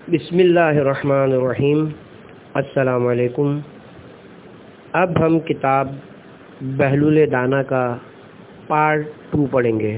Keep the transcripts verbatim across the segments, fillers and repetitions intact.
بسم اللہ الرحمن الرحیم۔ السلام علیکم۔ اب ہم کتاب بہلول دانا کا پارٹ ٹو پڑھیں گے۔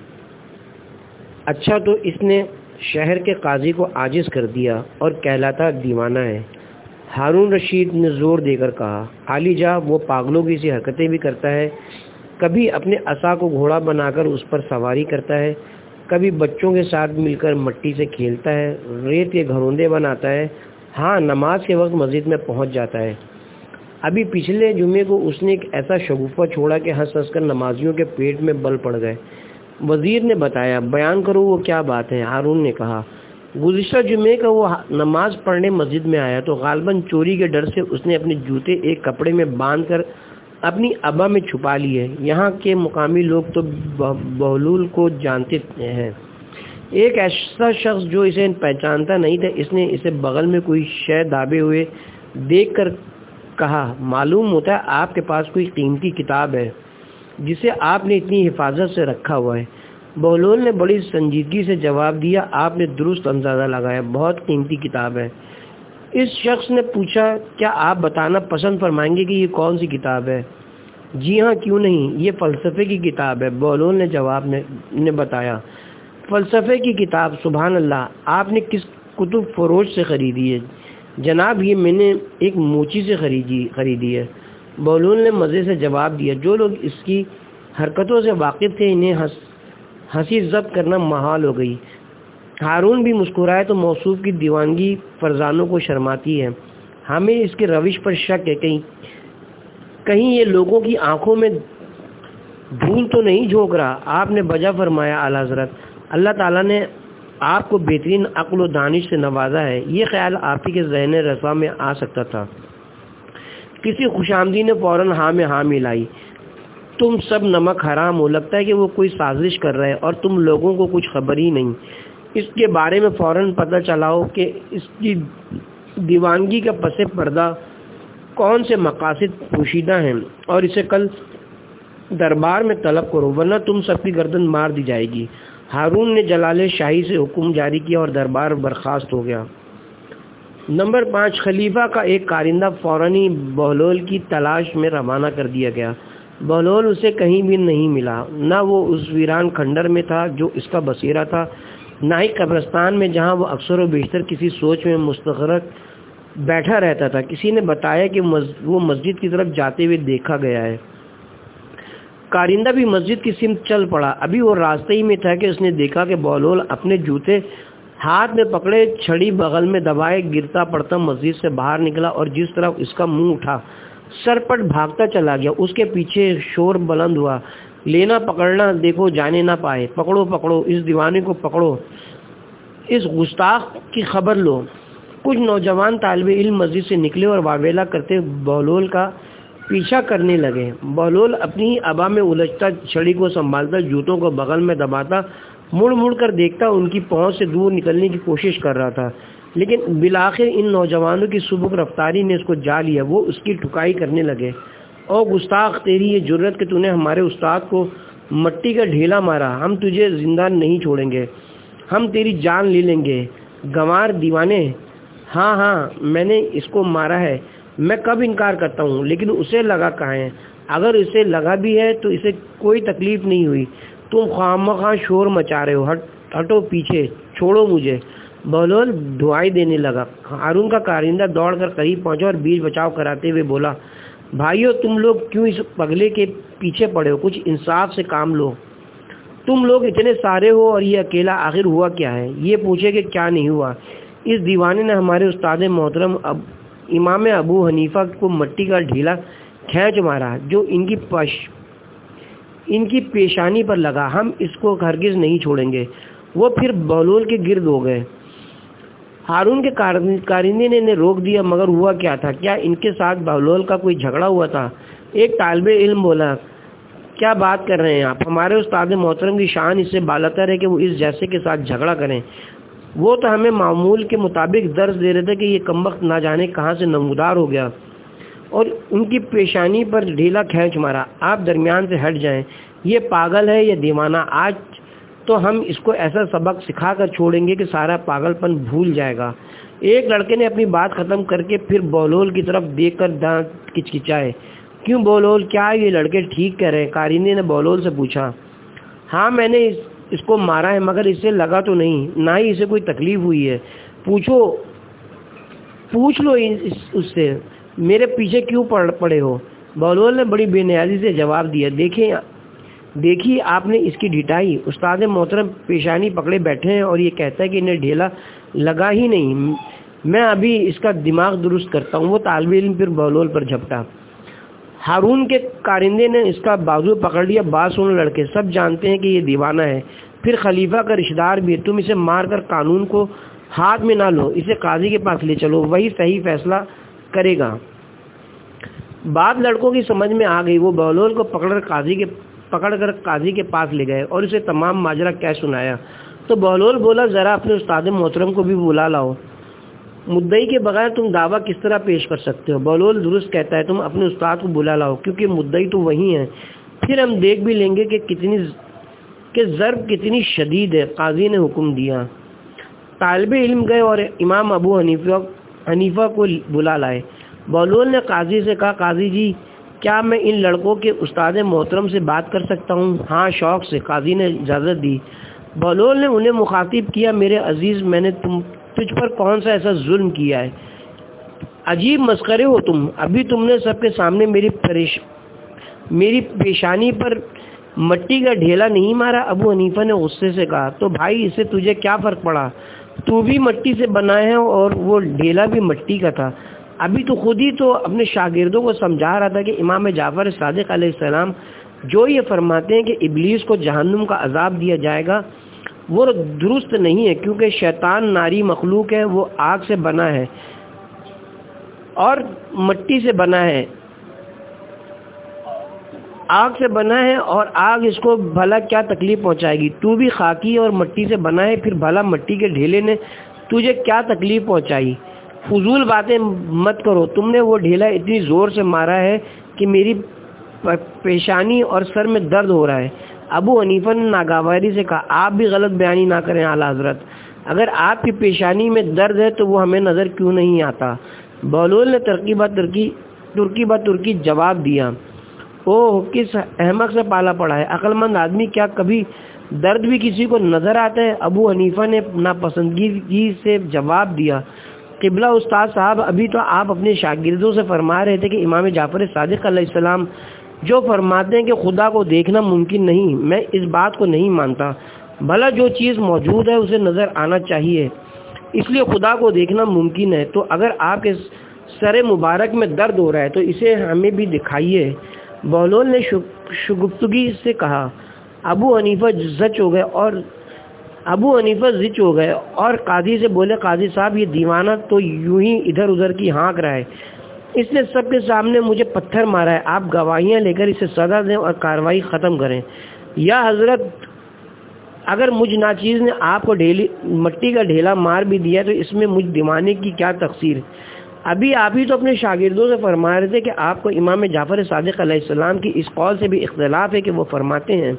اچھا تو اس نے شہر کے قاضی کو عاجز کر دیا اور کہلاتا دیوانہ ہے۔ ہارون رشید نے زور دے کر کہا، عالی جا وہ پاگلوں کی سی حرکتیں بھی کرتا ہے، کبھی اپنے عصا کو گھوڑا بنا کر اس پر سواری کرتا ہے، کبھی بچوں کے ساتھ مل کر مٹی سے کھیلتا ہے، ریت کے گھروندے بناتا ہے، ہاں نماز کے وقت مسجد میں پہنچ جاتا ہے۔ ابھی پچھلے جمعے کو اس نے ایک ایسا شگوفہ چھوڑا کہ ہنس ہنس کر نمازیوں کے پیٹ میں بل پڑ گئے۔ وزیر نے بتایا، بیان کرو وہ کیا بات ہے؟ ہارون نے کہا، گزشتہ جمعے کا وہ نماز پڑھنے مسجد میں آیا تو غالباً چوری کے ڈر سے اس نے اپنے جوتے ایک کپڑے میں باندھ کر اپنی ابا میں چھپا لیے۔ یہاں کے مقامی لوگ تو بہلول کو جانتے ہیں۔ ایک ایسا شخص جو اسے پہچانتا نہیں تھا، اس نے اسے بغل میں کوئی شے دابے ہوئے دیکھ کر کہا، معلوم ہوتا ہے آپ کے پاس کوئی قیمتی کتاب ہے جسے آپ نے اتنی حفاظت سے رکھا ہوا ہے۔ بہلول نے بڑی سنجیدگی سے جواب دیا، آپ نے درست اندازہ لگایا، بہت قیمتی کتاب ہے۔ اس شخص نے پوچھا، کیا آپ بتانا پسند فرمائیں گے کہ یہ کون سی کتاب ہے؟ جی ہاں، کیوں نہیں، یہ فلسفے کی کتاب ہے، بہلول نے جواب نے, نے بتایا۔ فلسفے کی کتاب؟ سبحان اللہ، آپ نے کس کتب فروش سے خریدی ہے؟ جناب یہ میں نے ایک موچی سے خریدی خریدی ہے، بہلول نے مزے سے جواب دیا۔ جو لوگ اس کی حرکتوں سے واقف تھے انہیں ہنس ہنسی ضبط کرنا محال ہو گئی۔ ہارون بھی مسکرائے تو موصوف کی دیوانگی فرزانوں کو شرماتی ہے، ہمیں اس کے روش پر شک ہے، کہیں کہیں یہ لوگوں کی آنکھوں میں دھول تو نہیں جھونک رہا؟ آپ نے بجا فرمایا، اعلی حضرت، اللہ تعالیٰ نے آپ کو بہترین عقل و دانش سے نوازا ہے، یہ خیال آپ ہی کے ذہن رسوا میں آ سکتا تھا۔ کسی خوش آمدی نے فوراً ہاں میں ہاں ملائی، تم سب نمک حرام ہو، لگتا ہے کہ وہ کوئی سازش کر رہے اور تم لوگوں کو کچھ خبر ہی نہیں۔ اس کے بارے میں فوراً پتہ چلاؤ کہ اس کی دیوانگی کا پس پردہ کون سے مقاصد پوشیدہ ہیں اور اسے کل دربار میں طلب کرو، ورنہ تم سب کی گردن مار دی جائے گی۔ ہارون نے جلال شاہی سے حکم جاری کیا اور دربار برخاست ہو گیا۔ نمبر پانچ، خلیفہ کا ایک کارندہ فوراً ہی بہلول کی تلاش میں روانہ کر دیا گیا۔ بہلول اسے کہیں بھی نہیں ملا، نہ وہ اس ویران کھنڈر میں تھا جو اس کا بسیرا تھا، نہ ہی قبرستان میں جہاں وہ اکثر و بیشتر کسی سوچ میں مستغرق بیٹھا رہتا تھا۔ کسی نے بتایا کہ وہ مسجد کی طرف جاتے ہوئے دیکھا گیا ہے۔ کارندہ بھی مسجد کی سمت چل پڑا۔ ابھی وہ راستے ہی میں تھا کہ اس نے دیکھا کہ بہلول اپنے جوتے ہاتھ میں پکڑے، چھڑی بغل میں دبائے، گرتا پڑتا مسجد سے باہر نکلا اور جس طرح اس کا منہ اٹھا سرپٹ بھاگتا چلا گیا۔ اس کے پیچھے شور بلند ہوا، لینا پکڑنا دیکھو جانے نہ پائے، پکڑو پکڑو اس دیوانے کو، پکڑو اس گستاخ کی خبر لو۔ کچھ نوجوان طالب علم مسجد سے نکلے اور واویلا کرتے بہلول کا پیچھا کرنے لگے۔ بہلول اپنی ابا میں الجھتا، چھڑی کو سنبھالتا، جوتوں کو بغل میں دباتا، مڑ مڑ کر دیکھتا، ان کی پہنچ سے دور نکلنے کی کوشش کر رہا تھا، لیکن بالآخر ان نوجوانوں کی سبک رفتاری نے اس کو جا لیا۔ وہ اس کی ٹھکائی کرنے لگے، او گستاخ، تیری یہ جرت کہ تو نے ہمارے استاد کو مٹی کا ڈھیلا مارا، ہم تجھے زندہ نہیں چھوڑیں گے، ہم تیری جان لے لیں گے۔ گنوار دیوانے، ہاں ہاں میں نے اس کو مارا ہے، میں کب انکار کرتا ہوں، لیکن اسے لگا کہاں ہے؟ اگر اسے لگا بھی ہے تو اسے کوئی تکلیف نہیں ہوئی، تم خواہ شور مچا رہے ہو، ہٹ ہٹو پیچھے، چھوڑو مجھے۔ بہلول دعائی دینے لگا۔ ہارون کا کارندہ دوڑ کر قریب پہنچا اور بیچ بچاؤ کراتے ہوئے بولا، بھائیو تم لوگ کیوں اس پگلے کے پیچھے پڑے ہو؟ کچھ انصاف سے کام لو، تم لوگ اتنے سارے ہو اور یہ اکیلا، آخر ہوا کیا ہے؟ یہ پوچھے کہ کیا نہیں ہوا؟ اس دیوانے نے ہمارے استاد محترم اب امام ابو حنیفہ کو مٹی کا ڈھیلا کھینچ مارا جو ان کی پش ان کی پیشانی پر لگا، ہم اس کو ہرگز نہیں چھوڑیں گے۔ وہ پھر بہلول کے گرد ہو گئے۔ ہارون کے کارندے نے انہیں روک دیا، مگر ہوا کیا تھا؟ کیا ان کے ساتھ بہلول کا کوئی جھگڑا ہوا تھا؟ ایک طالب علم بولا، کیا بات کر رہے ہیں آپ؟ ہمارے استاد محترم کی شان اس سے بالاتر ہے کہ وہ اس جیسے کے ساتھ جھگڑا کریں۔ وہ تو ہمیں معمول کے مطابق درس دے رہے تھے کہ یہ کمبخت نہ جانے کہاں سے نمودار ہو گیا اور ان کی پیشانی پر ڈھیلا کھینچ مارا۔ آپ درمیان سے ہٹ جائیں، یہ پاگل ہے یا دیوانہ؟ آج تو ہم اس کو ایسا سبق سکھا کر چھوڑیں گے کہ سارا پاگل پن بھول جائے گا۔ ایک لڑکے نے اپنی بات ختم کر کے پھر بہلول کی طرف دیکھ کر دانت کچکچائے۔ کیوں بہلول، کیا یہ لڑکے ٹھیک کہہ رہے ہیں؟ قارندے نے بہلول سے پوچھا۔ ہاں میں نے اس, اس کو مارا ہے، مگر اس سے لگا تو نہیں، نہ ہی اسے کوئی تکلیف ہوئی ہے۔ پوچھو پوچھ لو اس, اس سے میرے پیچھے کیوں پڑ پڑے ہو؟ بہلول نے بڑی بے نیازی سے جواب دیا۔ دیکھیں دیکھیے آپ نے اس کی ڈھٹائی، استاد محترم پیشانی پکڑے بیٹھے ہیں اور یہ کہتا ہے کہ انہیں ڈھیلا لگا ہی نہیں، میں ابھی اس کا دماغ درست کرتا ہوں۔ وہ طالب علم پھر بہلول پر جھپٹا۔ ہارون کے کارندے نے اس کا بازو پکڑ لیا۔ بات سنو لڑکے، سب جانتے ہیں کہ یہ دیوانہ ہے، پھر خلیفہ کا رشتہ دار بھی ہے، تم اسے مار کر قانون کو ہاتھ میں نہ لو، اسے قاضی کے پاس لے چلو، وہی صحیح فیصلہ کرے گا۔ بات لڑکوں کی سمجھ میں آ گئی۔ وہ بہلول کو پکڑ کر قاضی کے پکڑ کر قاضی کے پاس لے گئے اور اسے تمام ماجرا کہہ سنایا۔ تو بہلول بولا، ذرا اپنے استاد محترم کو بھی بلا لاؤ، مدعی کے بغیر تم دعویٰ کس طرح پیش کر سکتے ہو؟ بہلول درست کہتا ہے، تم اپنے استاد کو بلا لاؤ، کیونکہ مدعی تو وہی ہیں، پھر ہم دیکھ بھی لیں گے کہ کتنی کہ ضرب کتنی شدید ہے۔ قاضی نے حکم دیا۔ طالب علم گئے اور امام ابو حنیفہ حنیفہ کو بلا لائے۔ بہلول نے قاضی سے کہا، قاضی جی کیا میں ان لڑکوں کے استاد محترم سے بات کر سکتا ہوں؟ ہاں شوق سے، قاضی نے اجازت دی۔ بہلول نے انہیں مخاطب کیا، میرے عزیز، میں نے تم تجھ پر کون سا ایسا ظلم کیا ہے؟ عجیب مسخرے ہو تم، ابھی تم نے سب کے سامنے میری پریش میری پیشانی پر مٹی کا ڈھیلا نہیں مارا؟ ابو حنیفہ نے غصے سے کہا۔ تو بھائی اس سے تجھے کیا فرق پڑا؟ تو بھی مٹی سے بنا ہے اور وہ ڈھیلا بھی مٹی کا تھا۔ ابھی تو خود ہی تو اپنے شاگردوں کو سمجھا رہا تھا کہ امام جعفر صادق علیہ السلام جو یہ فرماتے ہیں کہ ابلیس کو جہنم کا عذاب دیا جائے گا، وہ درست نہیں ہے، کیونکہ شیطان ناری مخلوق ہے، وہ آگ سے بنا ہے اور مٹی سے بنا ہے آگ سے بنا ہے اور آگ اس کو بھلا کیا تکلیف پہنچائے گی؟ تو بھی خاکی اور مٹی سے بنا ہے، پھر بھلا مٹی کے ڈھیلے نے تجھے کیا تکلیف پہنچائی؟ فضول باتیں مت کرو، تم نے وہ ڈھیلا اتنی زور سے مارا ہے کہ میری پیشانی اور سر میں درد ہو رہا ہے۔ ابو حنیفہ نے ناگواری سے کہا، آپ بھی غلط بیانی نہ کریں اعلیٰ حضرت، اگر آپ کی پیشانی میں درد ہے تو وہ ہمیں نظر کیوں نہیں آتا؟ بہلول نے ترکی بات ترکی ترکی بات ترکی جواب دیا، اوہ کس احمق سے پالا پڑا ہے، عقل مند آدمی، کیا کبھی درد بھی کسی کو نظر آتا ہے؟ ابو حنیفہ نے ناپسندگی سے جواب دیا، قبلہ استاد صاحب، ابھی تو آپ اپنے شاگردوں سے فرما رہے تھے کہ امام جعفر صادق علیہ السلام جو فرماتے ہیں کہ خدا کو دیکھنا ممکن نہیں، میں اس بات کو نہیں مانتا، بھلا جو چیز موجود ہے اسے نظر آنا چاہیے، اس لیے خدا کو دیکھنا ممکن ہے۔ تو اگر آپ کے سر مبارک میں درد ہو رہا ہے تو اسے ہمیں بھی دکھائیے۔ بہلول نے شگفتگی سے کہا۔ ابو حنیفہ زچ ہو گئے اور ابو حنیفہ زچ ہو گئے اور قاضی سے بولے، قاضی صاحب یہ دیوانہ تو یوں ہی ادھر ادھر کی ہانک رہا ہے، اس نے سب کے سامنے مجھے پتھر مارا ہے، آپ گواہیاں لے کر اسے سزا دیں اور کارروائی ختم کریں۔ یا حضرت اگر مجھ ناچیز نے آپ کو ڈھیلی مٹی کا ڈھیلا مار بھی دیا تو اس میں مجھ دیوانے کی کیا تقصیر؟ ابھی آپ ہی تو اپنے شاگردوں سے فرما رہے تھے کہ آپ کو امام جعفر صادق علیہ السلام کی اس قول سے بھی اختلاف ہے کہ وہ فرماتے ہیں،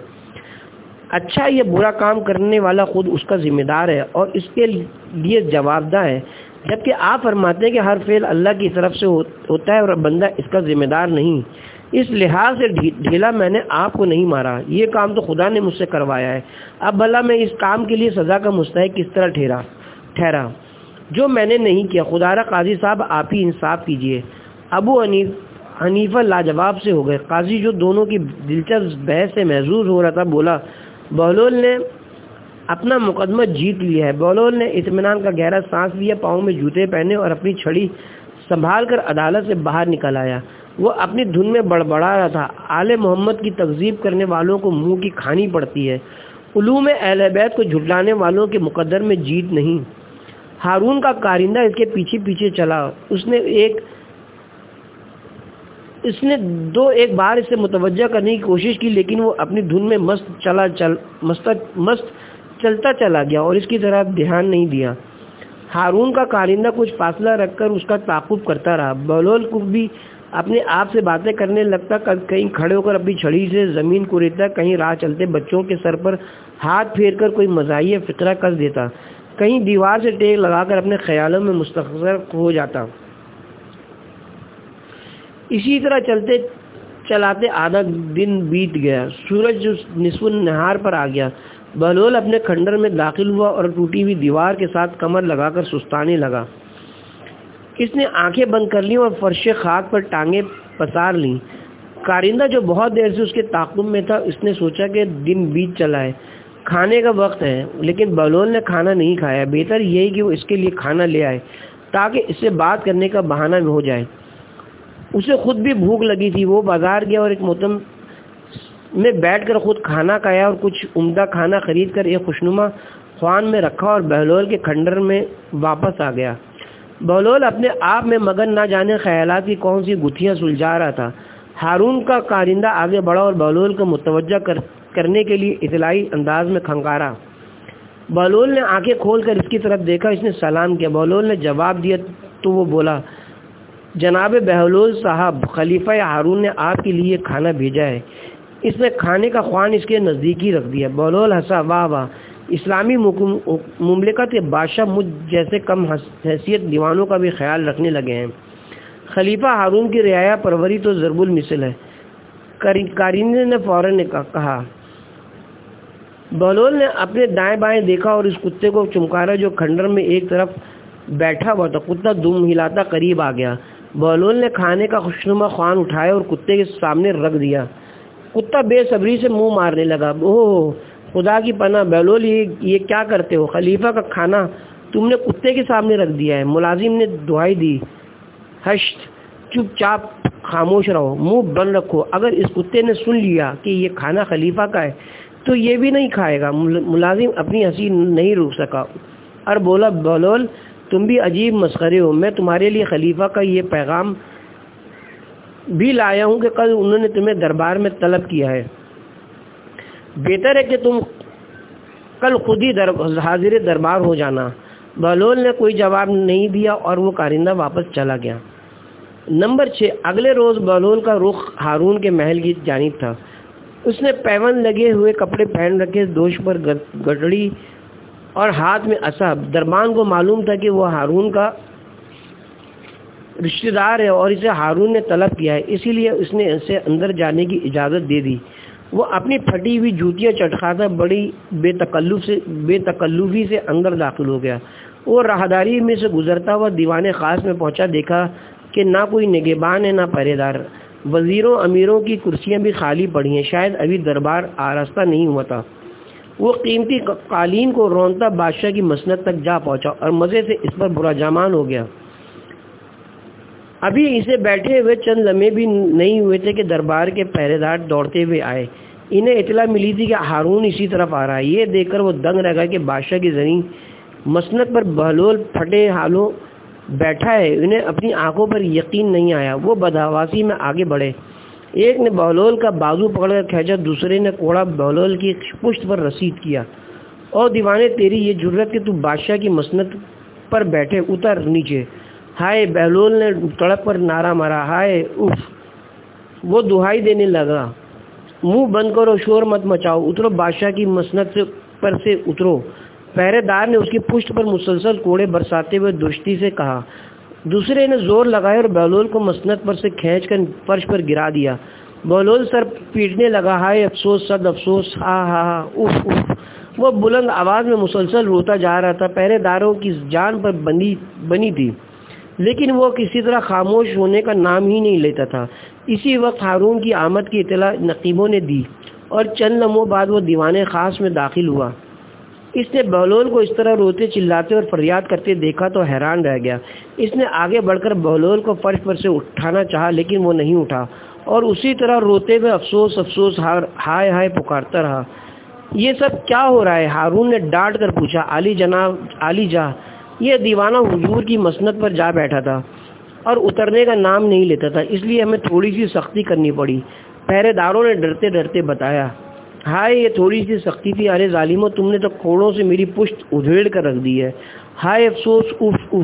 اچھا یہ برا کام کرنے والا خود اس کا ذمہ دار ہے اور اس کے لیے جواب دہ ہے، جبکہ آپ فرماتے ہیں کہ ہر فعل اللہ کی طرف سے ہوتا ہے اور بندہ اس کا ذمہ دار نہیں۔ اس لحاظ سے ڈھیلا میں نے آپ کو نہیں مارا، یہ کام تو خدا نے مجھ سے کروایا ہے، اب بھلا میں اس کام کے لیے سزا کا مستحق کس طرح ٹھہرا ٹھہرا جو میں نے نہیں کیا؟ خدا را قاضی صاحب آپ ہی انصاف کیجئے۔ ابو حنیف حنیفہ لاجواب سے ہو گئے۔ قاضی جو دونوں کی دلچسپ بحث سے محظوظ ہو رہا تھا بولا، بہلول نے اپنا مقدمہ جیت لیا ہے۔ بہلول نے اطمینان کا گہرا سانس لیا، پاؤں میں جوتے پہنے اور اپنی چھڑی سنبھال کر عدالت سے باہر نکل آیا۔ وہ اپنی دھن میں بڑبڑا رہا تھا، آل محمد کی تکذیب کرنے والوں کو منہ کی کھانی پڑتی ہے، علوم اہل بیت کو جھٹلانے والوں کے مقدر میں جیت نہیں۔ ہارون کا کارندہ اس کے پیچھے پیچھے چلا، اس نے ایک اس نے دو ایک بار اسے متوجہ کرنے کی کوشش کی، لیکن وہ اپنی دھن میں مست چلا چل مست مست چلتا چلا گیا اور اس کی طرف دھیان نہیں دیا۔ ہارون کا کارندہ کچھ فاصلہ رکھ کر اس کا تعاقب کرتا رہا۔ بہلول کو بھی اپنے آپ سے باتیں کرنے لگتا، کہیں کھڑے ہو کر اپنی چھڑی سے زمین کوریدتا، کہیں راہ چلتے بچوں کے سر پر ہاتھ پھیر کر کوئی مزاحیہ فقرہ کس دیتا، کہیں دیوار سے ٹیک لگا کر اپنے خیالوں میں مستغرق ہو جاتا۔ اسی طرح چلتے چلاتے آدھا دن بیت گیا، سورج نصف النہار پر آ گیا۔ بہلول اپنے کھنڈر میں داخل ہوا اور ٹوٹی ہوئی دیوار کے ساتھ کمر لگا کر سستانے لگا۔ اس نے آنکھیں بند کر لیں اور فرش خاک پر ٹانگیں پسار لیں۔ کارندہ جو بہت دیر سے اس کے تعاقب میں تھا، اس نے سوچا کہ دن بیت چلا ہے، کھانے کا وقت ہے، لیکن بہلول نے کھانا نہیں کھایا۔ بہتر یہی کہ وہ اس کے لیے کھانا لے آئے تاکہ اس سے بات کرنے کا بہانہ ہو جائے۔ اسے خود بھی بھوک لگی تھی۔ وہ بازار گیا اور ایک موتم میں بیٹھ کر خود کھانا کھایا اور کچھ عمدہ کھانا خرید کر ایک خوشنما خوان میں رکھا اور بہلول کے کھنڈر میں واپس آ گیا۔ بہلول اپنے آپ میں مگن نہ جانے خیالات کی کون سی گتھیاں سلجھا رہا تھا۔ ہارون کا کارندہ آگے بڑھا اور بہلول کو متوجہ کر کرنے کے لیے اطلاعی انداز میں کھنکارا۔ بہلول نے آنکھیں کھول کر اس کی طرف دیکھا۔ اس نے سلام کیا۔ بہلول نے جواب دیا تو وہ بولا، جناب بہلول صاحب، خلیفہ ہارون نے آپ کے لیے کھانا بھیجا ہے۔ اس نے کھانے کا خوان اس کے نزدیک ہی رکھ دیا۔ بہلول ہنسا، واہ واہ، اسلامی مملکت کے بادشاہ مجھ جیسے کم حیثیت دیوانوں کا بھی خیال رکھنے لگے ہیں۔ خلیفہ ہارون کی رعایا پروری تو ضرب المثل ہے۔ کارندے نے فوراً کہا۔ بہلول نے اپنے دائیں بائیں دیکھا اور اس کتے کو چمکارا جو کھنڈر میں ایک طرف بیٹھا ہوا تھا۔ کتا دم ہلاتا قریب آ گیا۔ بہلول نے کھانے کا خوشنما خوان اٹھایا اور کتے کے سامنے رکھ دیا۔ کتا بے صبری سے منہ مارنے لگا۔ اوہ خدا کی پناہ بہلول، یہ یہ کیا کرتے ہو؟ خلیفہ کا کھانا تم نے کتے کے سامنے رکھ دیا ہے۔ ملازم نے دہائی دی، ہشت، چپ چاپ خاموش رہو، منہ بند رکھو۔ اگر اس کتے نے سن لیا کہ یہ کھانا خلیفہ کا ہے تو یہ بھی نہیں کھائے گا۔ ملازم اپنی ہنسی نہیں روک سکا اور بولا، بہلول تم بھی عجیب مسخرے ہو۔ میں تمہارے لیے خلیفہ کا یہ پیغام بھی لایا ہوں کہ کل انہوں نے تمہیں دربار میں طلب کیا ہے۔ بہتر ہے کہ تم کل خود ہی در حاضر دربار ہو جانا۔ بہلول نے کوئی جواب نہیں دیا اور وہ کارندہ واپس چلا گیا۔ نمبر چھ، اگلے روز بہلول کا رخ ہارون کے محل کی جانب تھا۔ اس نے پیون لگے ہوئے کپڑے پہن رکھے، دوش پر گٹڑی اور ہاتھ میں عصا۔ دربان کو معلوم تھا کہ وہ ہارون کا رشتہ دار ہے اور اسے ہارون نے طلب کیا ہے، اسی لیے اس نے اسے اندر جانے کی اجازت دے دی۔ وہ اپنی پھٹی ہوئی جوتیاں چٹکاتا بڑی بے تکلف سے بے تکلفی سے اندر داخل ہو گیا۔ وہ راہداری میں سے گزرتا ہوا دیوان خاص میں پہنچا، دیکھا کہ نہ کوئی نگہبان ہے نہ پہرے دار۔ وزیروں امیروں کی کرسیاں بھی خالی پڑی ہیں، شاید ابھی دربار آراستہ نہیں ہوا تھا۔ وہ قیمتی قالین کو رونتا بادشاہ کی مسند تک جا پہنچا اور مزے سے اس پر برا جامان ہو گیا۔ ابھی اسے بیٹھے ہوئے چند لمحے بھی نہیں ہوئے تھے کہ دربار کے پہرے دار دوڑتے ہوئے آئے۔ انہیں اطلاع ملی تھی کہ ہارون اسی طرف آ رہا ہے۔ یہ دیکھ کر وہ دنگ رہ گئے کہ بادشاہ کی زریں مسند پر بہلول پھٹے حالوں بیٹھا ہے۔ انہیں اپنی آنکھوں پر یقین نہیں آیا۔ وہ بدحواسی میں آگے بڑھے۔ ایک نے بہلول کا بازو پکڑ کر کھینچا، دوسرے نے کوڑا بہلول کی پشت پر رسید کیا۔ اور دیوانے، تیری یہ جرت کہ تو بادشاہ کی مسند پر بیٹھے، اتر نیچے۔ ہائے، بہلول نے تڑپ پر نعرہ مارا، ہائے اف۔ وہ دہائی دینے لگا، منہ بند کرو، شور مت مچاؤ، اترو بادشاہ کی مسند سے پر سے اترو۔ پہرے دار نے اس کی پشت پر مسلسل کوڑے برساتے ہوئے درستی سے کہا۔ دوسرے نے زور لگایا اور بہلول کو مسند پر سے کھینچ کر فرش پر گرا دیا۔ بہلول سر پیٹنے لگا، ہائے افسوس، صد افسوس، ہاں ہاں ہاں، اف اف۔ وہ بلند آواز میں مسلسل روتا جا رہا تھا۔ پہرے داروں کی جان پر بنی بنی تھی، لیکن وہ کسی طرح خاموش ہونے کا نام ہی نہیں لیتا تھا۔ اسی وقت ہارون کی آمد کی اطلاع نقیبوں نے دی اور چند لمحوں بعد وہ دیوان خاص میں داخل ہوا۔ اس نے بہلول کو اس طرح روتے چلاتے اور فریاد کرتے دیکھا تو حیران رہ گیا۔ اس نے آگے بڑھ کر بہلول کو فرش پر سے اٹھانا چاہا، لیکن وہ نہیں اٹھا اور اسی طرح روتے ہوئے افسوس افسوس ہائے ہائے پکارتا رہا۔ یہ سب کیا ہو رہا ہے؟ ہارون نے ڈانٹ کر پوچھا۔ علی جناب، علی جا، یہ دیوانہ حضور کی مسند پر جا بیٹھا تھا اور اترنے کا نام نہیں لیتا تھا، اس لیے ہمیں تھوڑی سی سختی کرنی پڑی۔ پہرے داروں نے ڈرتے ڈرتے بتایا۔ ہائے، یہ تھوڑی سی سختی تھی؟ ارے ظالموں، تم نے تو کوڑوں سے میری پشت ادھیڑ کر رکھ دی ہے۔ ہائے افسوس، اف اف۔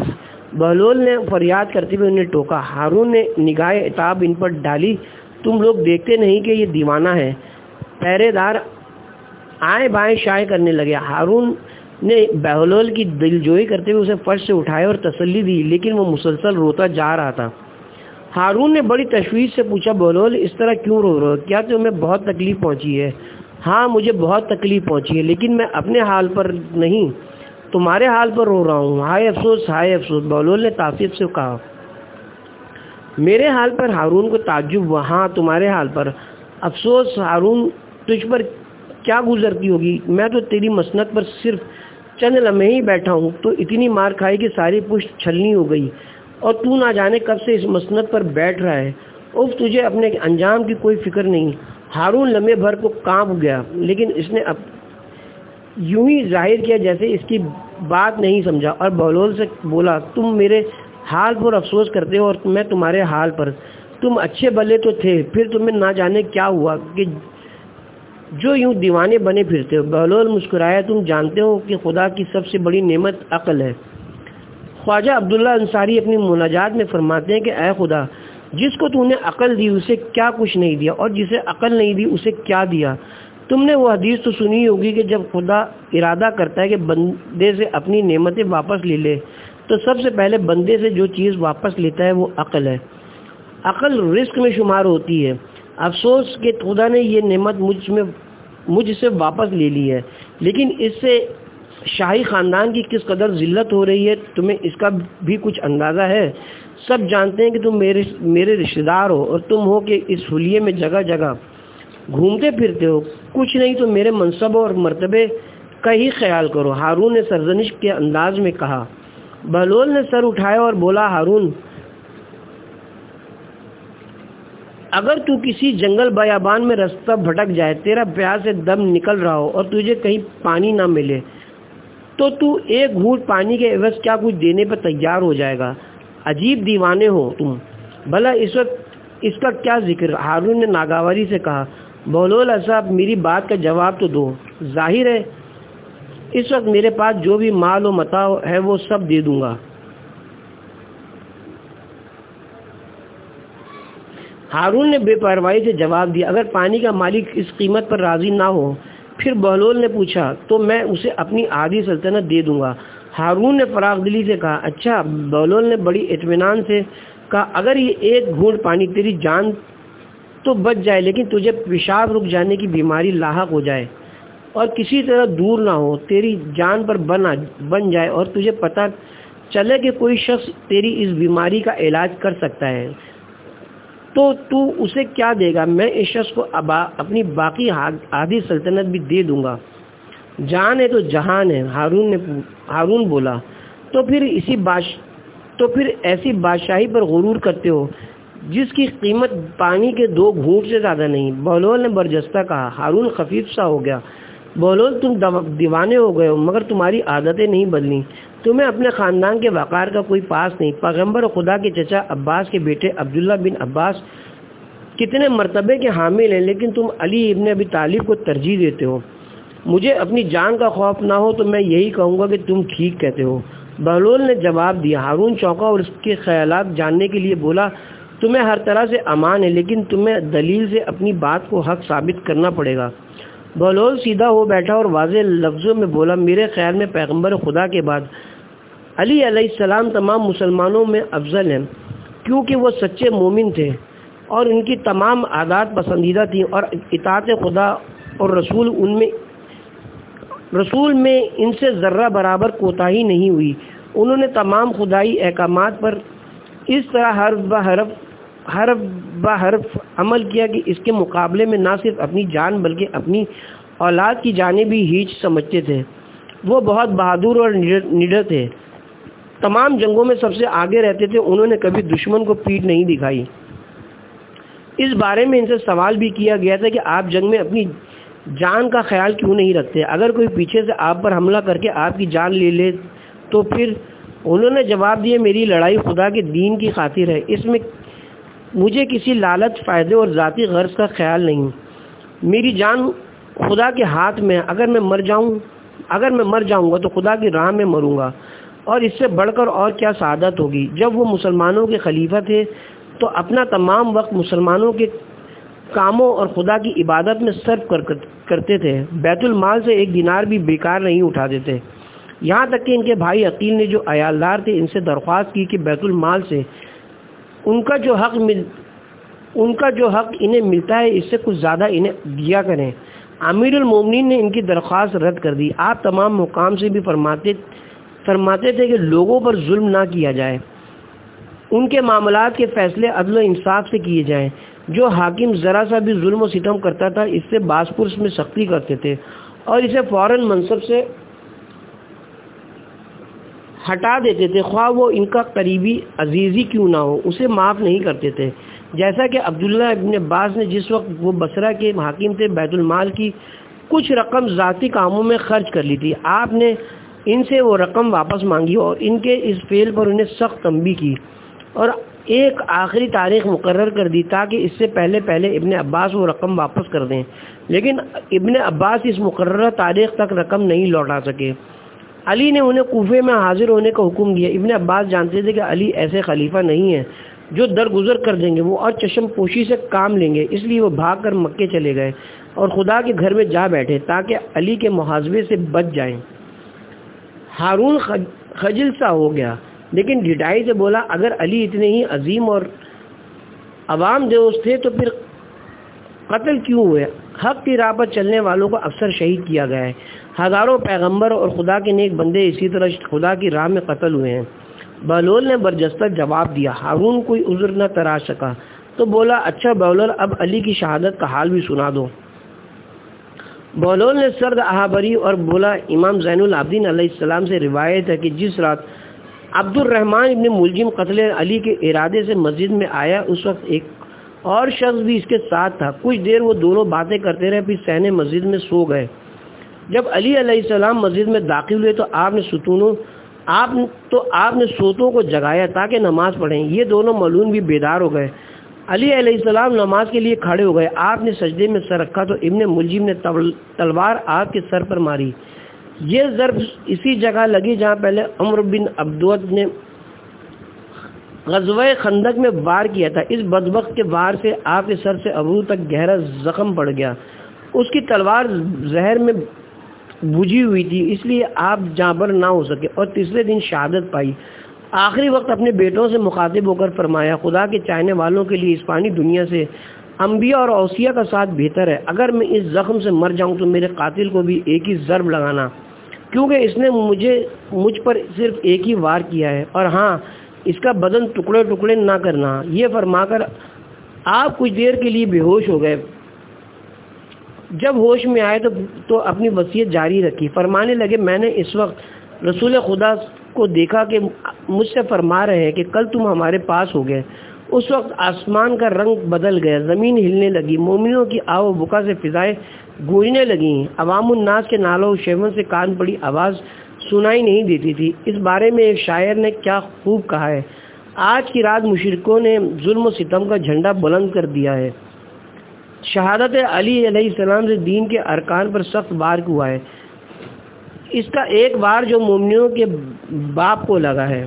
بہلول نے فریاد کرتے ہوئے انہیں ٹوکا۔ ہارون نے نگاہ عتاب ان پر ڈالی، تم لوگ دیکھتے نہیں کہ یہ دیوانہ ہے؟ پہرے دار آئیں بائیں شائع کرنے لگے۔ ہارون نے بہلول کی دلجوئی کرتے ہوئے اسے فرش سے اٹھایا اور تسلی دی، لیکن وہ مسلسل روتا جا رہا تھا۔ ہارون نے بڑی تشویش سے پوچھا، بہلول اس طرح کیوں رو رہے ہو؟ کیا تمہیں بہت تکلیف پہنچی ہے؟ ہاں مجھے بہت تکلیف پہنچی ہے، لیکن میں اپنے حال پر نہیں، تمہارے حال پر رو رہا ہوں۔ ہائے افسوس، ہائے افسوس، بہلول نے تعصب سے کہا۔ میرے حال پر؟ ہارون کو تعجب ہوا۔ ہاں تمہارے حال پر افسوس۔ ہارون تجھ پر کیا گزرتی ہوگی؟ میں تو تیری مسند پر صرف چند لمحے ہی بیٹھا ہوں تو اتنی مار کھائی کہ ساری پشت چھلنی ہو گئی، اور تو نہ جانے کب سے اس مسند پر بیٹھ رہا ہے۔ اف، تجھے اپنے انجام کی کوئی فکر نہیں۔ ہارون لمحے بھر کو کانپ گیا، لیکن اس نے اب یوں ہی ظاہر کیا جیسے اس کی بات نہیں سمجھا، اور بہلول سے بولا، تم میرے حال پر افسوس کرتے ہو اور میں تمہارے حال پر؟ تم اچھے بھلے تو تھے، پھر تمہیں نہ جانے کیا ہوا کہ جو یوں دیوانے بنے پھرتے ہو۔ بہلول مسکرایا، تم جانتے ہو کہ خدا کی سب سے بڑی نعمت عقل ہے۔ خواجہ عبداللہ انصاری اپنی مناجات میں فرماتے ہیں کہ اے خدا، جس کو تو نے عقل دی اسے کیا کچھ نہیں دیا، اور جسے عقل نہیں دی اسے کیا دیا؟ تم نے وہ حدیث تو سنی ہوگی کہ جب خدا ارادہ کرتا ہے کہ بندے سے اپنی نعمتیں واپس لے لے تو سب سے پہلے بندے سے جو چیز واپس لیتا ہے وہ عقل ہے۔ عقل رزق میں شمار ہوتی ہے۔ افسوس کہ خدا نے یہ نعمت مجھ میں مجھ سے واپس لے لی ہے، لیکن اس سے شاہی خاندان کی کس قدر ذلت ہو رہی ہے تمہیں اس کا بھی کچھ اندازہ ہے؟ سب جانتے ہیں کہ تم میرے میرے رشتہ دار ہو، اور تم ہو کہ اس حلیے میں جگہ جگہ گھومتے پھرتے ہو۔ کچھ نہیں تو میرے منصب اور مرتبے کا ہی خیال کرو، ہارون نے سرزنش کے انداز میں کہا۔ بہلول نے سر اٹھایا اور بولا، ہارون، اگر تو کسی جنگل بیابان میں راستہ بھٹک جائے، تیرا پیاس سے دم نکل رہا ہو اور تجھے کہیں پانی نہ ملے، تو تو ایک گھونٹ پانی کے عوض کیا کچھ دینے پر تیار ہو جائے گا؟ عجیب دیوانے ہو تم۔ بھلا اس وقت اس کا کیا ذکر؟ ہارون نے ناگواری سے کہا۔ بہلول صاحب، میری بات کا جواب تو دو۔ ظاہر ہے اس وقت میرے پاس جو بھی مال و متاع ہے وہ سب دے دوں گا۔ ہارون نے بے پرواہی سے جواب دیا، اگر پانی کا مالک اس قیمت پر راضی نہ ہو؟ پھر بہلول نے پوچھا، تو میں اسے اپنی آدھی سلطنت دے دوں گا۔ ہارون نے فراخ دلی سے کہا، اچھا۔ بہلول نے بڑی اطمینان سے کہا، اگر یہ ایک گھونٹ پانی تیری جان تو بچ جائے، لیکن تجھے پیشاب رک جانے کی بیماری لاحق ہو جائے اور کسی طرح دور نہ ہو، تیری جان پر بنا بن جائے اور تجھے پتہ چلے کہ کوئی شخص تیری اس بیماری کا علاج کر سکتا ہے، تو تو اسے کیا دے گا؟ میں اس شخص کو اپنی باقی آدھی سلطنت بھی دے دوں گا۔ جان ہے تو جہان ہے، ہارون نے ہارون بولا، تو پھر اسی باش تو پھر ایسی بادشاہی پر غرور کرتے ہو جس کی قیمت پانی کے دو گھونٹ سے زیادہ نہیں۔ بہلول نے برجستہ کہا۔ ہارون خفیف سا ہو گیا۔ بہلول، تم دیوانے ہو گئے ہو، مگر تمہاری عادتیں نہیں بدلی۔ تمہیں اپنے خاندان کے وقار کا کوئی پاس نہیں۔ پیغمبر خدا کے چچا عباس کے بیٹے عبداللہ بن عباس کتنے مرتبے کے حامل ہیں، لیکن تم علی ابن ابی طالب کو ترجیح دیتے ہو۔ مجھے اپنی جان کا خوف نہ ہو تو میں یہی کہوں گا کہ تم ٹھیک کہتے ہو۔ بہلول نے جواب دیا۔ ہارون چونکا اور اس کے خیالات جاننے کے لیے بولا، تمہیں ہر طرح سے امان ہے، لیکن تمہیں دلیل سے اپنی بات کو حق ثابت کرنا پڑے گا۔ بہلول سیدھا ہو بیٹھا اور واضح لفظوں میں بولا، میرے خیال میں پیغمبر خدا کے بعد علی علیہ السلام تمام مسلمانوں میں افضل ہیں، کیونکہ وہ سچے مومن تھے اور ان کی تمام عادات پسندیدہ تھیں، اور اطاعت خدا اور رسول ان میں رسول میں ان سے ذرہ برابر کوتاہی نہیں ہوئی۔ انہوں نے تمام خدائی احکامات پر اس طرح حرف بہ حرف حرف بہ حرف عمل کیا کہ اس کے مقابلے میں نہ صرف اپنی جان بلکہ اپنی اولاد کی جانیں بھی ہیچ سمجھتے تھے۔ وہ بہت بہادر اور نڈر تھے، تمام جنگوں میں سب سے آگے رہتے تھے، انہوں نے کبھی دشمن کو پیٹھ نہیں دکھائی۔ اس بارے میں ان سے سوال بھی کیا گیا تھا کہ آپ جنگ میں اپنی جان کا خیال کیوں نہیں رکھتے؟ اگر کوئی پیچھے سے آپ پر حملہ کر کے آپ کی جان لے لے تو پھر؟ انہوں نے جواب دیا، میری لڑائی خدا کے دین کی خاطر ہے، اس میں مجھے کسی لالچ، فائدے اور ذاتی غرض کا خیال نہیں۔ میری جان خدا کے ہاتھ میں ہے، اگر میں مر جاؤں اگر میں مر جاؤں گا تو خدا کی راہ میں مروں گا، اور اس سے بڑھ کر اور کیا سعادت ہوگی۔ جب وہ مسلمانوں کے خلیفہ تھے تو اپنا تمام وقت مسلمانوں کے کاموں اور خدا کی عبادت میں صرف کرتے تھے، بیت المال سے ایک دینار بھی بیکار نہیں اٹھاتے تھے۔ یہاں تک کہ ان کے بھائی عقیل نے جو عیالدار تھے ان سے درخواست کی کہ بیت المال سے ان کا جو حق مل ان کا جو حق انہیں ملتا ہے اس سے کچھ زیادہ انہیں دیا کریں۔ امیر المومنین نے ان کی درخواست رد کر دی۔ آپ تمام مقام سے بھی فرماتے فرماتے تھے کہ لوگوں پر ظلم نہ کیا جائے، ان کے معاملات کے فیصلے عدل و انصاف سے کیے جائیں۔ جو حاکم ذرا سا بھی ظلم و ستم کرتا تھا اس سے باز پرس میں سختی کرتے تھے اور اسے فوراً منصب سے ہٹا دیتے تھے، خواہ وہ ان کا قریبی عزیزی کیوں نہ ہو، اسے معاف نہیں کرتے تھے۔ جیسا کہ عبداللہ ابن عباس نے جس وقت وہ بصرہ کے حاکم تھے بیت المال کی کچھ رقم ذاتی کاموں میں خرچ کر لی تھی، آپ نے ان سے وہ رقم واپس مانگی اور ان کے اس فعل پر انہیں سخت تنبیہ کی اور ایک آخری تاریخ مقرر کر دی تاکہ اس سے پہلے پہلے ابن عباس وہ رقم واپس کر دیں، لیکن ابن عباس اس مقررہ تاریخ تک رقم نہیں لوٹا سکے۔ علی نے انہیں کوفے میں حاضر ہونے کا حکم دیا۔ ابن عباس جانتے تھے کہ علی ایسے خلیفہ نہیں ہیں جو درگزر کر دیں گے، وہ اور چشم پوشی سے کام لیں گے، اس لیے وہ بھاگ کر مکے چلے گئے اور خدا کے گھر میں جا بیٹھے تاکہ علی کے محاسبے سے بچ جائیں۔ ہارون خجل سا ہو گیا لیکن ڈھٹائی سے بولا، اگر علی اتنے ہی عظیم اور عوام دوست تھے تو پھر قتل کیوں ہوئے؟ حق کی راہ پر چلنے والوں کو اکثر شہید کیا گیا ہے، ہزاروں پیغمبر اور خدا کے نیک بندے اسی طرح خدا کی راہ میں قتل ہوئے ہیں۔ بہلول نے برجستہ جواب دیا۔ ہارون کوئی عذر نہ تراش سکا تو بولا، اچھا بہلول، اب علی کی شہادت کا حال بھی سنا دو۔ بہلول نے سرد آہبری اور بولا، امام زین العابدین علیہ السلام سے روایت ہے کہ جس رات عبد الرحمن ابن ملجم قتل علی کے ارادے سے مسجد میں آیا اس وقت ایک اور شخص بھی اس کے ساتھ تھا۔ کچھ دیر وہ دونوں باتیں کرتے رہے، پھر صحن مسجد میں سو گئے۔ جب علی علیہ السلام مسجد میں داخل ہوئے تو آپ نے ستونوں آپ تو آپ نے سوتوں کو جگایا تاکہ نماز پڑھیں۔ یہ دونوں ملعون بھی بیدار ہو گئے۔ علی علیہ السلام نماز کے لیے کھڑے ہو گئے۔ آپ نے سجدے میں سر رکھا تو ابن ملجم نے تلوار آپ کے سر پر ماری۔ یہ ضرب اسی جگہ لگی جہاں پہلے عمر بن عبدود نے غزوہ خندق میں وار کیا تھا۔ اس بدبخت کے وار سے آپ کے سر سے ابرو تک گہرا زخم پڑ گیا۔ اس کی تلوار زہر میں بجھی ہوئی تھی، اس لیے آپ جانبر نہ ہو سکے اور تیسرے دن شہادت پائی۔ آخری وقت اپنے بیٹوں سے مخاطب ہو کر فرمایا، خدا کے چاہنے والوں کے لیے اس فانی دنیا سے انبیاء اور اوصیاء کا ساتھ بہتر ہے۔ اگر میں اس زخم سے مر جاؤں تو میرے قاتل کو بھی ایک ہی ضرب لگانا، کیونکہ اس نے مجھے مجھ پر صرف ایک ہی وار کیا ہے، اور ہاں اس کا بدن ٹکڑے ٹکڑے نہ کرنا۔ یہ فرما کر آپ کچھ دیر کے لیے بے ہوش ہو گئے۔ جب ہوش میں آئے تو تو اپنی وصیت جاری رکھی، فرمانے لگے، میں نے اس وقت رسول خدا کو دیکھا کہ مجھ سے فرما رہے ہیں کہ کل تم ہمارے پاس ہو گئے۔ اس وقت آسمان کا رنگ بدل گیا، زمین ہلنے لگی، مومنوں کی آو و بکا سے فضائیں گونجنے لگیں، عوام الناس کے نالوں و شیون سے کان پڑی آواز سنائی نہیں دیتی تھی۔ اس بارے میں ایک شاعر نے کیا خوب کہا ہے، آج کی رات مشرکوں نے ظلم و ستم کا جھنڈا بلند کر دیا ہے۔ شہادت علی علیہ السلام سے دین کے ارکان پر سخت بار ہوا ہے، اس کا ایک بار جو مومنوں کے باپ کو لگا ہے۔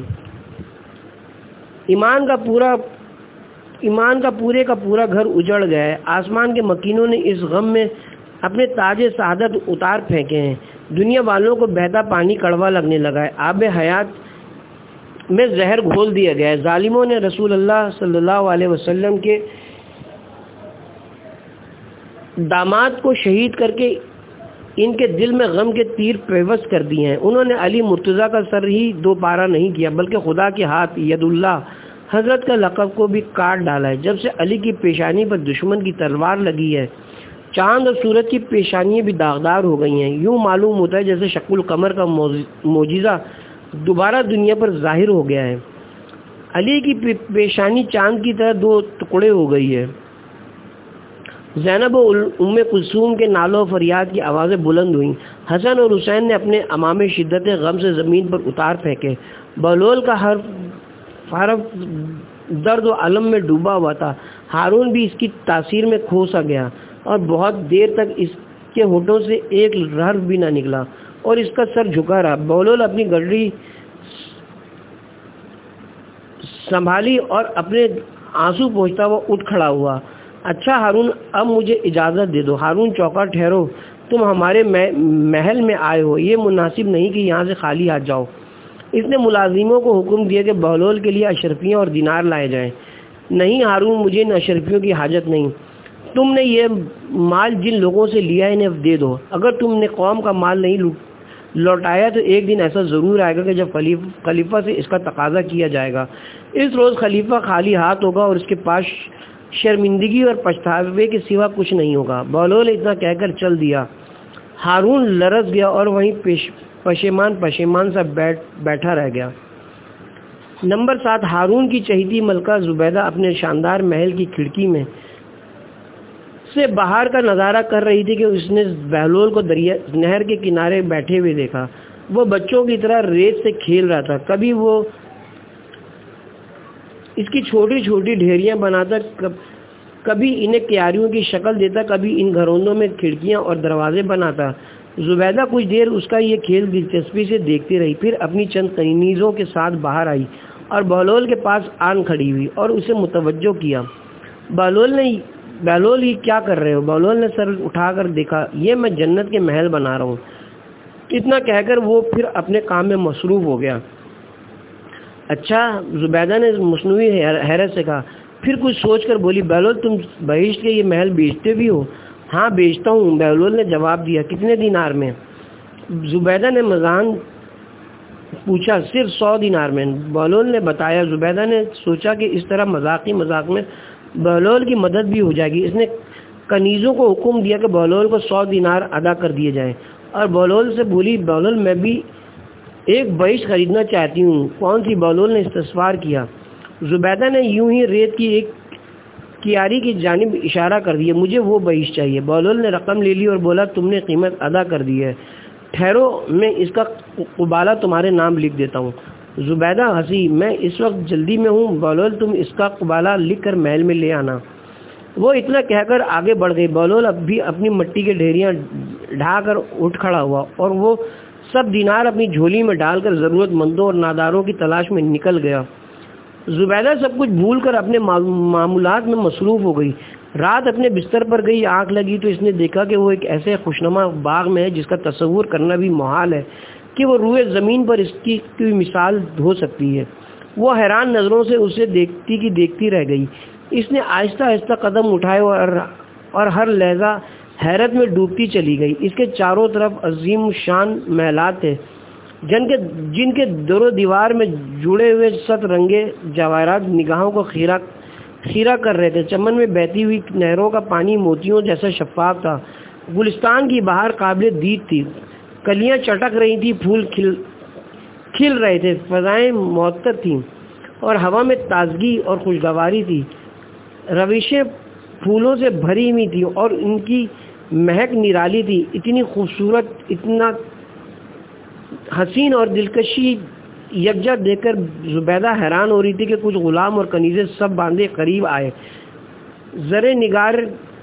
ایمان کا پورا ایمان کا پورے کا پورا گھر اجڑ گیا ہے۔ آسمان کے مکینوں نے اس غم میں اپنے تاج سعادت اتار پھینکے ہیں۔ دنیا والوں کو بہتا پانی کڑوا لگنے لگا ہے، آب حیات میں زہر گھول دیا گیا ہے۔ ظالموں نے رسول اللہ صلی اللہ علیہ وسلم کے داماد کو شہید کر کے ان کے دل میں غم کے تیر پیوست کر دیے ہیں۔ انہوں نے علی مرتضیٰ کا سر ہی دو پارہ نہیں کیا بلکہ خدا کے ہاتھ ید اللہ حضرت کا لقب کو بھی کاٹ ڈالا ہے۔ جب سے علی کی پیشانی پر دشمن کی تلوار لگی ہے، چاند اور سورج کی پیشانیاں بھی داغدار ہو گئی ہیں۔ یوں معلوم ہوتا ہے جیسے شق القمر کا معجزہ دوبارہ دنیا پر ظاہر ہو گیا ہے۔ علی کی پیشانی چاند کی طرح دو ٹکڑے ہو گئی ہے۔ زینب و ام کلثوم کے نالوں فریاد کی آوازیں بلند ہوئیں۔ حسن اور حسین نے اپنے امام شدت غم سے زمین پر اتار پھینکے۔ بہلول کا ہر حرف درد و علم میں ڈوبا ہوا تھا۔ ہارون بھی اس کی تاثیر میں کھو سا گیا اور بہت دیر تک اس کے ہونٹوں سے ایک حرف بھی نہ نکلا اور اس کا سر جھکا رہا۔ بہلول اپنی گڈری سنبھالی اور اپنے آنسو پوچھتا وہ اٹھ کھڑا ہوا۔ اچھا ہارون، اب مجھے اجازت دے دو۔ ہارون چوکا، ٹھہرو، تم ہمارے محل میں آئے ہو، یہ مناسب نہیں کہ یہاں سے خالی ہاتھ جاؤ۔ اس نے ملازموں کو حکم دیا کہ بہلول کے لیے اشرفیاں اور دینار لائے جائیں۔ نہیں ہارون، مجھے ان اشرفیوں کی حاجت نہیں، تم نے یہ مال جن لوگوں سے لیا ہے انہیں دے دو۔ اگر تم نے قوم کا مال نہیں لوٹایا تو ایک دن ایسا ضرور آئے گا کہ جب خلیفہ سے اس کا تقاضا کیا جائے گا۔ اس روز خلیفہ خالی ہاتھ ہوگا اور اس کے پاس شرمندگی اور پچھتاوے کے سوا کچھ نہیں ہوگا۔ بہلول اتنا کہہ کر چل دیا۔ ہارون لرز گیا اور وہیں پشیمان پشیمان سا بیٹھ بیٹھا رہ گیا۔ نمبر سات، ہارون کی چہیتی ملکہ زبیدہ اپنے شاندار محل کی کھڑکی میں سے باہر کا نظارہ کر رہی تھی کہ اس نے بہلول کو دریا نہر کے کنارے بیٹھے ہوئے دیکھا۔ وہ بچوں کی طرح ریت سے کھیل رہا تھا، کبھی وہ اس کی چھوٹی چھوٹی ڈھیریاں بناتا، کبھی انہیں کیاریوں کی شکل دیتا، کبھی ان گھرونوں میں کھڑکیاں اور دروازے بناتا۔ زبیدہ کچھ دیر اس کا یہ کھیل دلچسپی سے دیکھتی رہی، پھر اپنی چند کنیزوں کے ساتھ باہر آئی اور بہلول کے پاس آن کھڑی ہوئی اور اسے متوجہ کیا۔ بہلول نے بہلول یہ کیا کر رہے ہو؟ بہلول نے سر اٹھا کر دیکھا۔ یہ میں جنت کے محل بنا رہا ہوں۔ اتنا کہہ کر وہ پھر اپنے کام میں مصروف ہو گیا۔ اچھا، زبیدہ نے مصنوعی حیرت سے کہا، پھر کچھ سوچ کر بولی، بہلول تم بہشت کے یہ محل بیچتے بھی ہو؟ ہاں بیچتا ہوں، بہلول نے جواب دیا۔ کتنے دینار میں؟ زبیدہ نے مزاح پوچھا۔ صرف سو دینار میں، بہلول نے بتایا۔ زبیدہ نے سوچا کہ اس طرح مذاقی مذاق میں بہلول کی مدد بھی ہو جائے گی۔ اس نے کنیزوں کو حکم دیا کہ بہلول کو سو دینار ادا کر دیے جائیں اور بہلول سے بولی، بہلول میں بھی ایک بہشت خریدنا چاہتی ہوں۔ کون سی؟ بہلول نے استفسار کیا۔ زبیدہ نے یوں ہی ریت کی ایک کیاری کی جانب اشارہ کر دیا۔ مجھے وہ بہشت چاہیے۔ بہلول نے رقم لے لی اور بولا، تم نے قیمت ادا کر دی ہے، ٹھہرو میں اس کا قبالہ تمہارے نام لکھ دیتا ہوں۔ زبیدہ ہنسی، میں اس وقت جلدی میں ہوں۔ بہلول تم اس کا قبالہ لکھ کر محل میں لے آنا۔ وہ اتنا کہہ کر آگے بڑھ گئی۔ بہلول اب بھی اپنی مٹی کے ڈھیریاں ڈھا کر اٹھ کھڑا ہوا اور وہ سب دینار اپنی جھولی میں ڈال کر ضرورت مندوں اور ناداروں کی تلاش میں نکل گیا۔ زبیدہ سب کچھ بھول کر اپنے معمولات میں مصروف ہو گئی۔ رات اپنے بستر پر گئی، آنکھ لگی تو اس نے دیکھا کہ وہ ایک ایسے خوشنما باغ میں ہے جس کا تصور کرنا بھی محال ہے کہ وہ روئے زمین پر اس کی کوئی مثال ہو سکتی ہے۔ وہ حیران نظروں سے اسے دیکھتی کی دیکھتی رہ گئی۔ اس نے آہستہ آہستہ قدم اٹھائے اور اور ہر لحظہ حیرت میں ڈوبتی چلی گئی۔ اس کے چاروں طرف عظیم شان محلات تھے جن کے جن کے در و دیوار میں جڑے ہوئے ست رنگے جواہرات نگاہوں کو خیرہ خیرہ کر رہے تھے۔ چمن میں بہتی ہوئی نہروں کا پانی موتیوں جیسا شفاف تھا۔ گلستان کی بہار قابل دید تھی، کلیاں چٹک رہی تھیں، پھول کھل کھل رہے تھے، فضائیں معطر تھیں اور ہوا میں تازگی اور خوشگواری تھی۔ روشیں پھولوں سے بھری ہوئی تھی اور ان کی مہک نرالی تھی۔ اتنی خوبصورت، اتنا حسین اور دلکشی یکجا دیکھ کر زبیدہ حیران ہو رہی تھی کہ کچھ غلام اور کنیزیں سب باندھے قریب آئے، زر نگار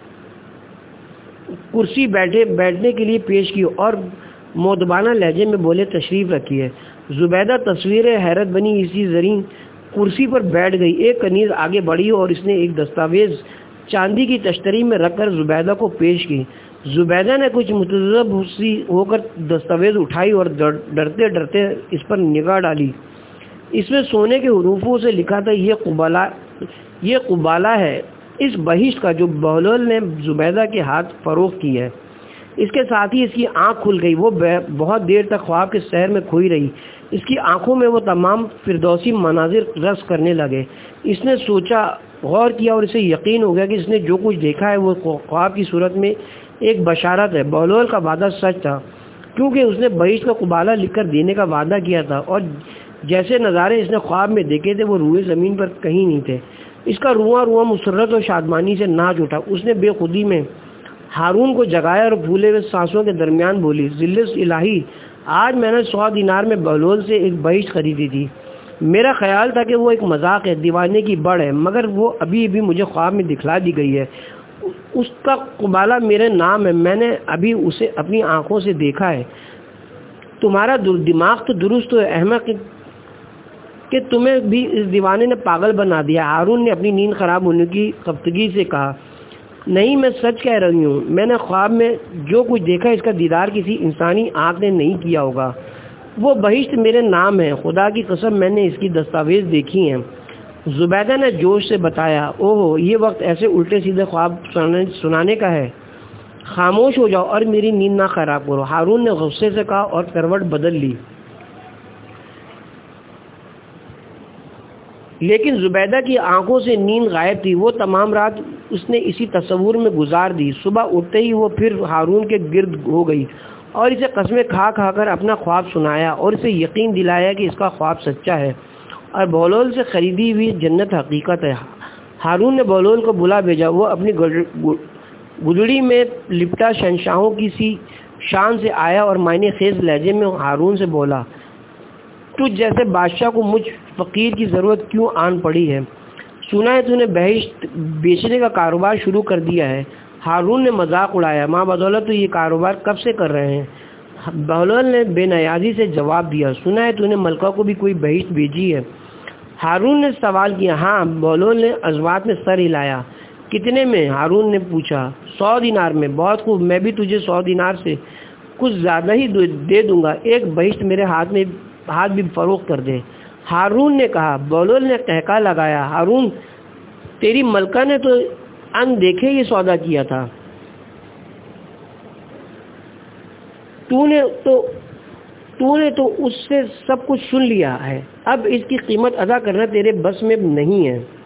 کرسی بیٹھے بیٹھنے کے لیے پیش کی اور مودبانہ لہجے میں بولے، تشریف رکھیے۔ زبیدہ تصویر حیرت بنی اسی زرین کرسی پر بیٹھ گئی۔ ایک کنیز آگے بڑھی اور اس نے ایک دستاویز چاندی کی تشتری میں رکھ کر زبیدہ کو پیش کی۔ زبیدہ نے کچھ متذبذب سی ہو کر دستاویز اٹھائی اور ڈرتے ڈرتے اس پر نگاہ ڈالی۔ اس میں سونے کے حروفوں سے لکھا تھا، یہ قبالہ یہ قبالہ ہے اس بہشت کا جو بہلول نے زبیدہ کے ہاتھ فروخت کی ہے۔ اس کے ساتھ ہی اس کی آنکھ کھل گئی۔ وہ بہت دیر تک خواب کے سحر میں کھوئی رہی۔ اس کی آنکھوں میں وہ تمام فردوسی مناظر رقص کرنے لگے۔ اس نے سوچا، غور کیا اور اسے یقین ہو گیا کہ اس نے جو کچھ دیکھا ہے وہ خواب کی صورت میں ایک بشارت ہے۔ بہلول کا وعدہ سچ تھا، کیونکہ اس نے بہشت کا قبالہ لکھ کر دینے کا وعدہ کیا تھا اور جیسے نظارے اس نے خواب میں دیکھے تھے وہ روئے زمین پر کہیں نہیں تھے۔ اس کا رواں رواں مسرت اور شادمانی سے ناچ اٹھا۔ اس نے بے خودی میں ہارون کو جگایا اور پھولے ہوئے سانسوں کے درمیان بولی، ذلت الہی، آج میں نے سو دینار میں بہلول سے ایک بہشت خریدی تھی۔ میرا خیال تھا کہ وہ ایک مذاق ہے، دیوانے کی بڑھ ہے، مگر وہ ابھی ابھی مجھے خواب میں دکھلا دی گئی ہے۔ اس کا قبالہ میرے نام ہے، میں نے ابھی اسے اپنی آنکھوں سے دیکھا ہے۔ تمہارا دماغ تو درست ہے احمق، کہ تمہیں بھی اس دیوانے نے پاگل بنا دیا؟ ہارون نے اپنی نیند خراب ہونے کی خفتگی سے کہا، نہیں، میں سچ کہہ رہی ہوں، میں نے خواب میں جو کچھ دیکھا اس کا دیدار کسی انسانی آنکھ نے نہیں کیا ہوگا۔ وہ بہشت میرے نام ہے، خدا کی قسم میں نے اس کی دستاویز دیکھی ہیں۔ زبیدہ نے جوش سے بتایا، اوہ، یہ وقت ایسے الٹے سیدھے خواب سنانے کا ہے؟ خاموش ہو جاؤ اور میری نیند نہ خراب کرو، ہارون نے غصے سے کہا اور کروٹ بدل لی۔ لیکن زبیدہ کی آنکھوں سے نیند غائب تھی، وہ تمام رات اس نے اسی تصور میں گزار دی۔ صبح اٹھتے ہی وہ پھر ہارون کے گرد ہو گئی اور اسے قسمیں کھا کھا کر اپنا خواب سنایا اور اسے یقین دلایا کہ اس کا خواب سچا ہے اور بہلول سے خریدی ہوئی جنت حقیقت ہے۔ ہارون نے بہلول کو بلا بھیجا، وہ اپنی گدڑی میں لپٹا شہنشاہوں کی سی شان سے آیا اور معنی خیز لہجے میں ہارون سے بولا، تجھ جیسے بادشاہ کو مجھ فقیر کی ضرورت کیوں آن پڑی ہے؟ سنا ہے تو نے بہشت بیچنے کا کاروبار شروع کر دیا ہے۔ ہارون نے مذاق اڑایا، ماں بدولت تو یہ کاروبار کب سے کر رہے ہیں؟ بہلول نے بے نیازی سے جواب دیا، سنا ہے تو نے ملکہ کو بھی کوئی بہشت بھیجی ہے؟ ہارون نے سوال کیا۔ ہاں، بہلول نے عظمت میں سر ہلایا۔ کتنے میں؟ ہارون نے پوچھا۔ سو دینار میں۔ بہت خوب، میں بھی تجھے سو دینار سے کچھ زیادہ ہی دے دوں گا، ایک بہشت میرے ہاتھ میں ہاتھ بھی فروخت کر دے، ہارون نے کہا۔ بہلول نے قہقہ لگایا، ہارون، تیری ملکہ نے تو ان دیکھے یہ سودا کیا تھا، تو نے تو تو نے تو اس سے سب کچھ سن لیا ہے، اب اس کی قیمت ادا کرنا تیرے بس میں نہیں ہے۔